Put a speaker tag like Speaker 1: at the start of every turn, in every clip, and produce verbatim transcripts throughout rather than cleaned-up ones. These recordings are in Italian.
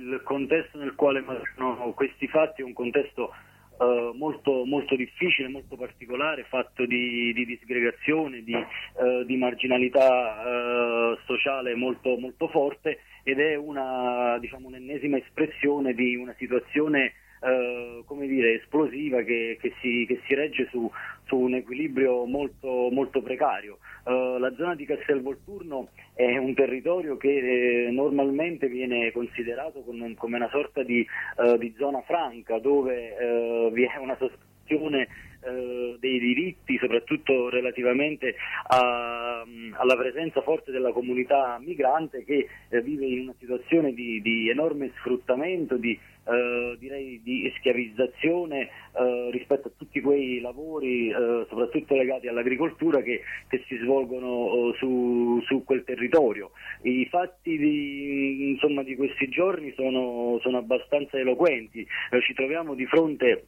Speaker 1: il contesto nel quale maturano questi fatti è un contesto Uh, molto, molto difficile, molto particolare, fatto di, di disgregazione, di, uh, di marginalità uh, sociale molto, molto forte, ed è una, diciamo, un'ennesima espressione di una situazione Uh, come dire, esplosiva che, che, si, che si regge su, su un equilibrio molto, molto precario. Uh, la zona di Castelvolturno è un territorio che eh, normalmente viene considerato come, come una sorta di, uh, di zona franca, dove uh, vi è una sospensione uh, dei diritti, soprattutto relativamente a, alla presenza forte della comunità migrante, che uh, vive in una situazione di, di enorme sfruttamento, di Uh, direi di schiavizzazione uh, rispetto a tutti quei lavori, uh, soprattutto legati all'agricoltura, che, che si svolgono uh, su, su quel territorio. I fatti di, insomma, di questi giorni sono, sono abbastanza eloquenti. Uh, ci troviamo di fronte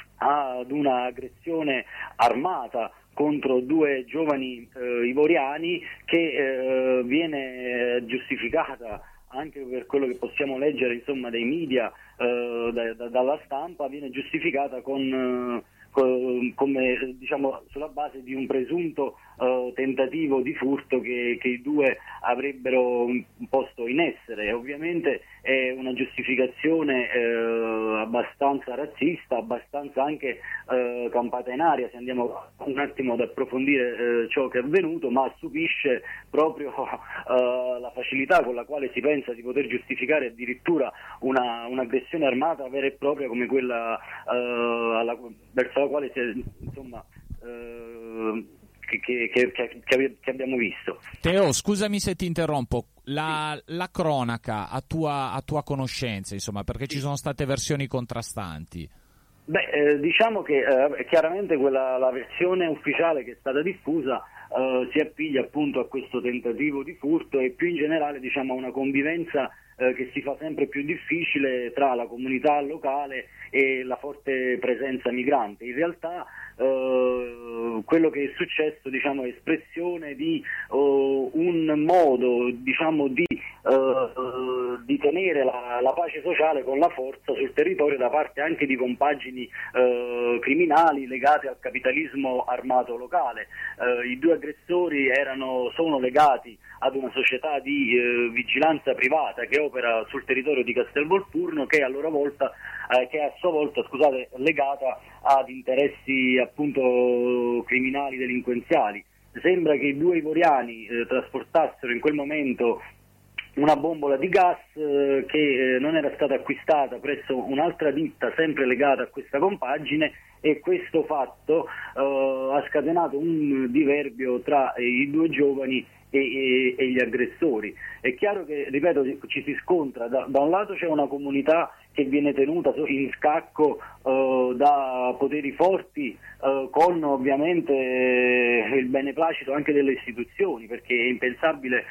Speaker 1: ad una aggressione armata contro due giovani uh, ivoriani che uh, viene giustificata anche per quello che possiamo leggere, insomma, dai media, eh, da, da, dalla stampa, viene giustificata con, eh, con, come, diciamo, sulla base di un presunto eh, tentativo di furto che, che i due avrebbero posto in essere. Ovviamente è una giustificazione eh, abbastanza razzista, abbastanza anche eh, campata in aria, se andiamo un attimo ad approfondire eh, ciò che è avvenuto, ma stupisce proprio eh, la facilità con la quale si pensa di poter giustificare addirittura una, un'aggressione armata vera e propria come quella eh, alla, verso la quale si è, insomma, eh, Che, che, che, che abbiamo visto.
Speaker 2: Teo, scusami se ti interrompo, la, sì. la cronaca a tua, a tua conoscenza, insomma, perché ci sono state versioni contrastanti.
Speaker 1: Beh, eh, diciamo che eh, chiaramente quella, la versione ufficiale che è stata diffusa eh, si appiglia appunto a questo tentativo di furto e più in generale, diciamo, a una convivenza eh, che si fa sempre più difficile tra la comunità locale e la forte presenza migrante. In realtà Uh, quello che è successo, diciamo, è espressione di uh, un modo, diciamo, di, uh, di tenere la, la pace sociale con la forza sul territorio da parte anche di compagini uh, criminali legate al capitalismo armato locale. Uh, i due aggressori erano, sono legati ad una società di uh, vigilanza privata che opera sul territorio di Castelvolturno, che a loro volta eh, che è a sua volta, scusate, legata ad interessi appunto criminali, delinquenziali. Sembra che i due ivoriani eh, trasportassero in quel momento una bombola di gas eh, che eh, non era stata acquistata presso un'altra ditta sempre legata a questa compagine, e questo fatto eh, ha scatenato un diverbio tra eh, i due giovani e, e, e gli aggressori. È chiaro che, ripeto, ci si scontra, da, da un lato c'è una comunità che viene tenuta in scacco uh, da poteri forti, uh, con ovviamente eh, il beneplacito anche delle istituzioni, perché è impensabile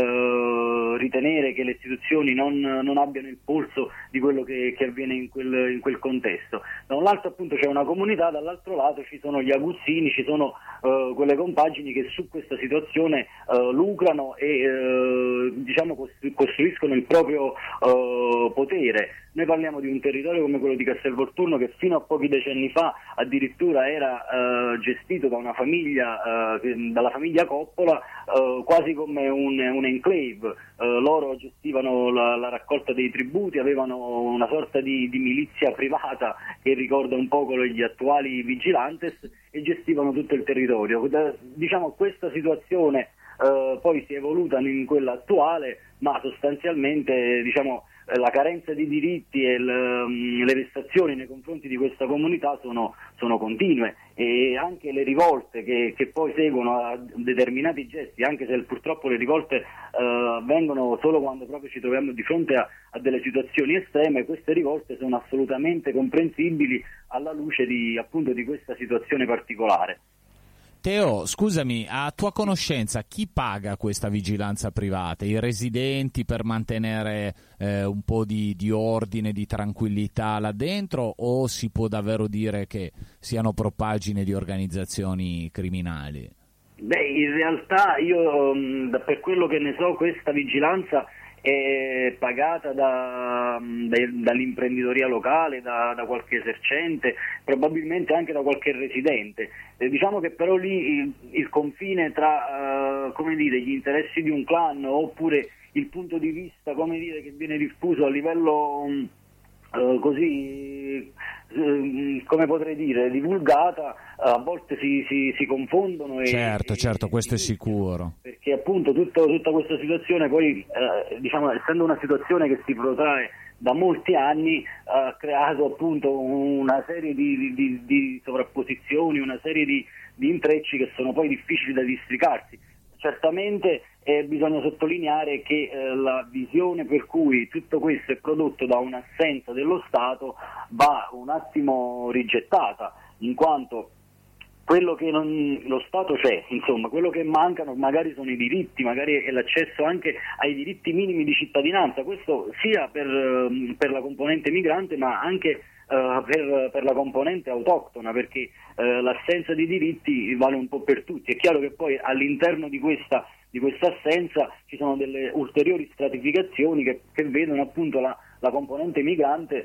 Speaker 1: uh, ritenere che le istituzioni non, non abbiano il polso di quello che, che avviene in quel, in quel contesto. Da un lato appunto c'è una comunità, dall'altro lato ci sono gli aguzzini, ci sono uh, quelle compagini che su questa situazione uh, lucrano e uh, diciamo costruiscono il proprio uh, potere. Noi parliamo di un territorio come quello di Castelvolturno che fino a pochi decenni fa addirittura era uh, gestito da una famiglia, uh, dalla famiglia Coppola, uh, quasi come un, un enclave. Uh, loro gestivano la, la raccolta dei tributi, avevano una sorta di, di milizia privata che ricorda un poco gli attuali vigilantes, e gestivano tutto il territorio. Da, diciamo questa situazione uh, poi si è evoluta in quella attuale, ma sostanzialmente, diciamo, la carenza di diritti e le, le vessazioni nei confronti di questa comunità sono, sono continue, e anche le rivolte che, che poi seguono a determinati gesti, anche se purtroppo le rivolte eh, vengono solo quando proprio ci troviamo di fronte a, a delle situazioni estreme, queste rivolte sono assolutamente comprensibili alla luce di, appunto, di questa situazione particolare.
Speaker 2: Teo, scusami, a tua conoscenza chi paga questa vigilanza privata? I residenti per mantenere eh, un po' di, di ordine, di tranquillità là dentro, o si può davvero dire che siano propaggini di organizzazioni criminali?
Speaker 1: Beh, in realtà io, per quello che ne so, questa vigilanza è pagata da, da, dall'imprenditoria locale, da, da qualche esercente, probabilmente anche da qualche residente. Eh, diciamo che però lì il, il confine tra uh, come dire, gli interessi di un clan oppure il punto di vista, come dire, che viene diffuso a livello um, uh, così uh, come potrei dire divulgata, uh, a volte si, si, si confondono.
Speaker 2: Certo,
Speaker 1: e,
Speaker 2: certo,
Speaker 1: e
Speaker 2: questo è
Speaker 1: si
Speaker 2: sicuro.
Speaker 1: perché appunto tutto, tutta questa situazione poi uh, diciamo, essendo una situazione che si protrae da molti anni, ha creato appunto una serie di, di, di sovrapposizioni, una serie di, di intrecci che sono poi difficili da districarsi. Certamente eh, bisogna sottolineare che eh, la visione per cui tutto questo è prodotto da un'assenza dello Stato va un attimo rigettata, in quanto quello che non, lo Stato c'è, insomma, quello che mancano magari sono i diritti, magari è l'accesso anche ai diritti minimi di cittadinanza, questo sia per, per la componente migrante ma anche Uh, per, per la componente autoctona, perché uh, l'assenza di diritti vale un po' per tutti. È chiaro che poi all'interno di questa, di questa assenza ci sono delle ulteriori stratificazioni che, che vedono appunto la, la componente migrante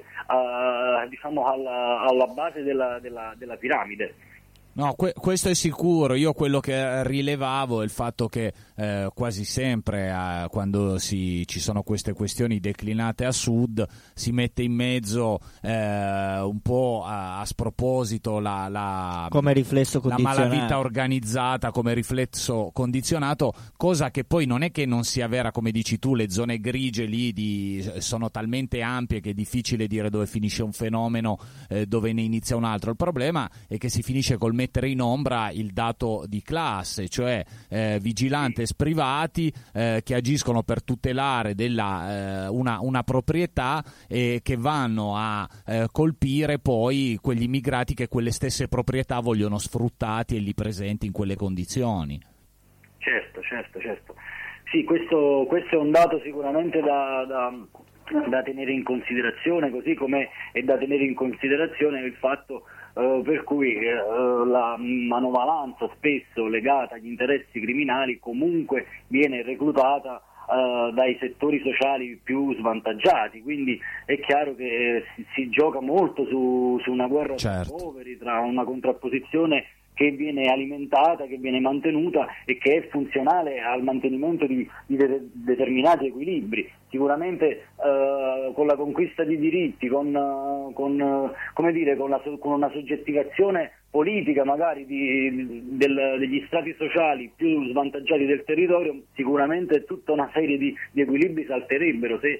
Speaker 1: uh, diciamo alla, alla base della, della, della piramide.
Speaker 2: No, que- questo è sicuro. Io quello che rilevavo è il fatto che eh, quasi sempre eh, quando si, ci sono queste questioni declinate a sud si mette in mezzo eh, un po' a, a sproposito la, la,
Speaker 3: come riflesso
Speaker 2: la
Speaker 3: condizionato,
Speaker 2: malavita organizzata come riflesso condizionato, cosa che poi non è che non sia vera, come dici tu, le zone grigie lì di, sono talmente ampie che è difficile dire dove finisce un fenomeno, eh, dove ne inizia un altro. Il problema è che si finisce col mettere in ombra il dato di classe, cioè eh, vigilantes privati eh, che agiscono per tutelare della, eh, una, una proprietà e che vanno a eh, colpire poi quegli immigrati che quelle stesse proprietà vogliono sfruttati e li presenti in quelle condizioni.
Speaker 1: Certo, certo, certo. Sì, questo, questo è un dato sicuramente da, da, da tenere in considerazione, così come è da tenere in considerazione il fatto Uh, per cui uh, la manovalanza spesso legata agli interessi criminali comunque viene reclutata uh, dai settori sociali più svantaggiati, quindi è chiaro che eh, si, si gioca molto su, su una guerra
Speaker 2: certo.
Speaker 1: tra poveri, tra una contrapposizione che viene alimentata, che viene mantenuta e che è funzionale al mantenimento di, di de- determinati equilibri. Sicuramente eh, con la conquista di diritti, con, uh, con, uh, come dire, con, la, con una soggettivazione politica magari di, del, degli strati sociali più svantaggiati del territorio, sicuramente tutta una serie di, di equilibri salterebbero se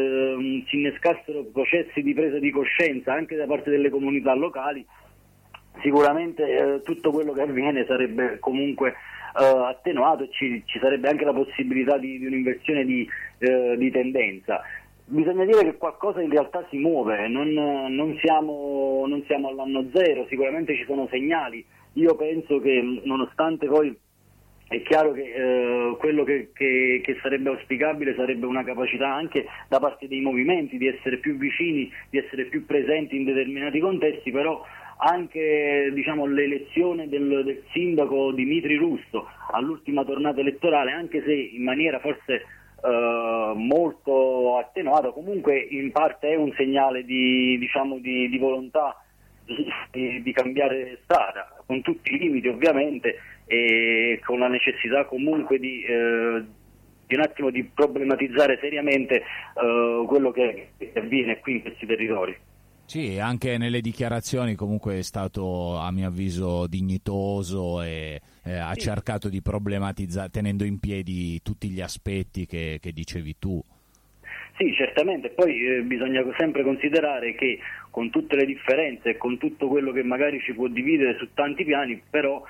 Speaker 1: eh, si innescassero processi di presa di coscienza anche da parte delle comunità locali. Sicuramente eh, tutto quello che avviene sarebbe comunque eh, attenuato e ci, ci sarebbe anche la possibilità di, di un'inversione di, eh, di tendenza. Bisogna dire che qualcosa in realtà si muove, non, non, siamo, non siamo all'anno zero, sicuramente ci sono segnali. Io penso che nonostante poi è chiaro che eh, quello che, che, che sarebbe auspicabile sarebbe una capacità anche da parte dei movimenti di essere più vicini, di essere più presenti in determinati contesti, però anche diciamo, l'elezione del, del sindaco Dimitri Russo all'ultima tornata elettorale, anche se in maniera forse eh, molto attenuata, comunque in parte è un segnale di, diciamo, di, di volontà di, di cambiare strada, con tutti i limiti ovviamente e con la necessità comunque di, eh, di un attimo di problematizzare seriamente eh, quello che avviene qui in questi territori.
Speaker 2: Sì, anche nelle dichiarazioni comunque è stato a mio avviso dignitoso e eh, ha
Speaker 1: sì.
Speaker 2: cercato di problematizzare tenendo in piedi tutti gli aspetti che, che dicevi tu.
Speaker 1: Sì, certamente, poi eh, bisogna sempre considerare che con tutte le differenze e con tutto quello che magari ci può dividere su tanti piani, però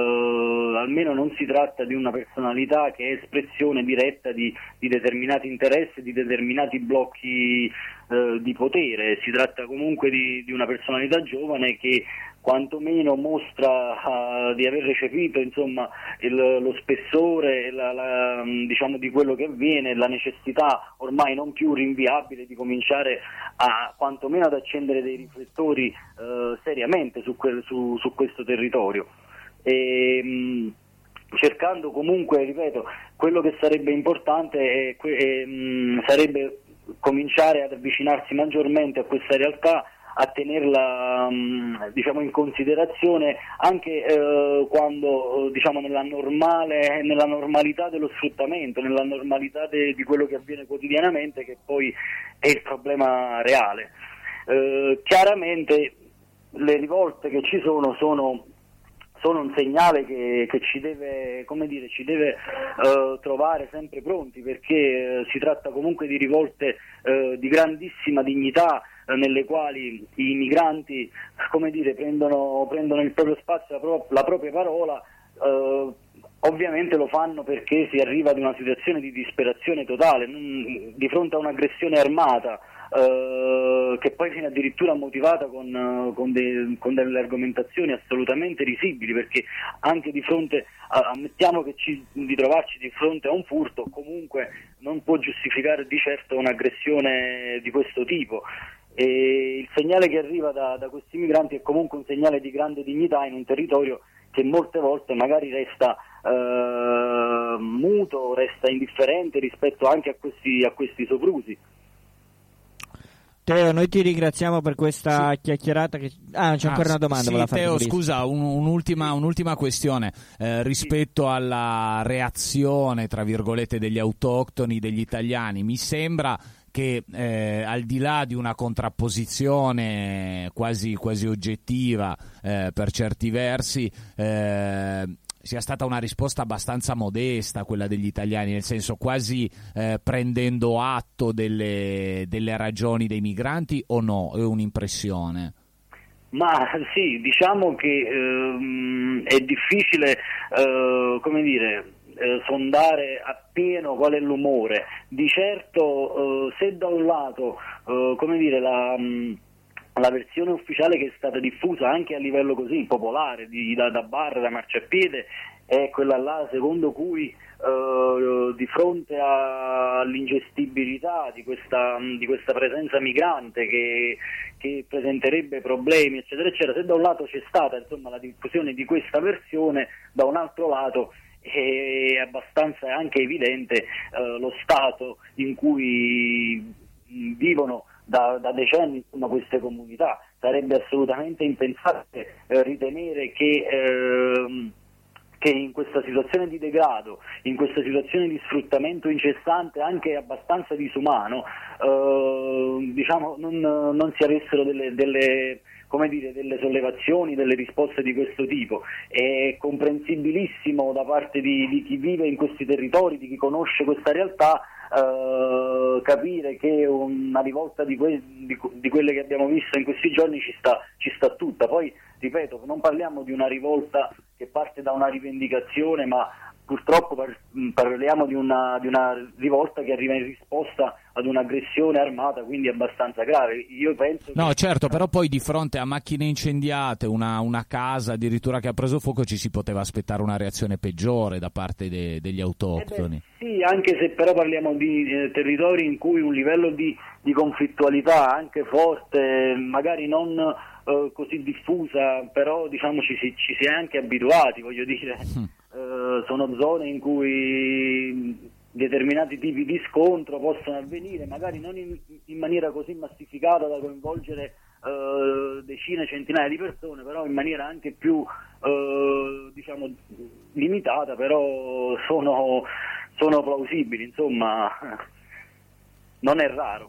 Speaker 1: eh, almeno non si tratta di una personalità che è espressione diretta di, di determinati interessi, di determinati blocchi eh, di potere, si tratta comunque di, di una personalità giovane che quantomeno mostra uh, di aver recepito insomma il, lo spessore la, la, diciamo di quello che avviene, la necessità ormai non più rinviabile di cominciare a quantomeno ad accendere dei riflettori uh, seriamente su, quel, su, su questo territorio. E, mh, cercando comunque, ripeto, quello che sarebbe importante è, è, mh, sarebbe cominciare ad avvicinarsi maggiormente a questa realtà, a tenerla mh, diciamo in considerazione anche eh, quando diciamo nella normale nella normalità dello sfruttamento, nella normalità de, di quello che avviene quotidianamente, che poi è il problema reale. Eh, chiaramente le rivolte che ci sono sono sono un segnale che, che ci deve, come dire, ci deve eh, trovare sempre pronti, perché eh, si tratta comunque di rivolte eh, di grandissima dignità, eh, nelle quali i migranti, come dire, prendono, prendono il proprio spazio, la, pro- la propria parola. Eh, ovviamente lo fanno perché si arriva ad una situazione di disperazione totale, non, di fronte a un'aggressione armata, Uh, che poi viene addirittura motivata con, uh, con, de, con delle argomentazioni assolutamente risibili, perché anche di fronte a, ammettiamo che ci, di trovarci di fronte a un furto comunque non può giustificare di certo un'aggressione di questo tipo, e il segnale che arriva da, da questi migranti è comunque un segnale di grande dignità in un territorio che molte volte magari resta uh, muto, resta indifferente rispetto anche a questi, a questi soprusi.
Speaker 3: Teo, noi ti ringraziamo per questa sì. chiacchierata. Che... Ah, c'è ancora ah, una domanda.
Speaker 2: Sì, Teo, scusa, un, un'ultima, un'ultima questione eh, rispetto sì. alla reazione, tra virgolette, degli autoctoni, degli italiani. Mi sembra che eh, al di là di una contrapposizione quasi, quasi oggettiva eh, per certi versi, eh, sia stata una risposta abbastanza modesta quella degli italiani, nel senso quasi eh, prendendo atto delle, delle ragioni dei migranti, o no? È un'impressione?
Speaker 1: Ma sì, diciamo che ehm, è difficile eh, come dire eh, sondare appieno qual è l'umore. Di certo eh, se da un lato eh, come dire la mh, la versione ufficiale che è stata diffusa anche a livello così popolare, di, da, da bar, da marciapiede, è quella là secondo cui eh, di fronte a, all'ingestibilità di questa, di questa presenza migrante che, che presenterebbe problemi, eccetera, eccetera, se da un lato c'è stata insomma la diffusione di questa versione, da un altro lato è abbastanza anche evidente eh, lo stato in cui vivono Da, da decenni insomma, queste comunità. Sarebbe assolutamente impensabile eh, ritenere che, eh, che in questa situazione di degrado, in questa situazione di sfruttamento incessante, anche abbastanza disumano, eh, diciamo non, non si avessero delle, delle, come dire, delle sollevazioni, delle risposte di questo tipo. È comprensibilissimo da parte di, di chi vive in questi territori, di chi conosce questa realtà, Uh, capire che una rivolta di, que- di, di quelle che abbiamo visto in questi giorni ci sta, ci sta tutta. Poi, ripeto, non parliamo di una rivolta che parte da una rivendicazione, ma purtroppo par- parliamo di una, di una rivolta che arriva in risposta ad un'aggressione armata, quindi abbastanza grave. Io penso
Speaker 2: no,
Speaker 1: che...
Speaker 2: certo, però poi di fronte a macchine incendiate, una, una casa addirittura che ha preso fuoco, ci si poteva aspettare una reazione peggiore da parte de- degli autoctoni.
Speaker 1: Eh beh, sì, anche se però parliamo di eh, territori in cui un livello di, di conflittualità anche forte, magari non eh, così diffusa, però diciamo ci si, ci si è anche abituati, voglio dire. Mm. Eh, sono zone in cui determinati tipi di scontro possono avvenire, magari non in, in maniera così massificata da coinvolgere eh, decine, centinaia di persone, però in maniera anche più eh, diciamo limitata, però sono, sono plausibili, insomma, non è raro.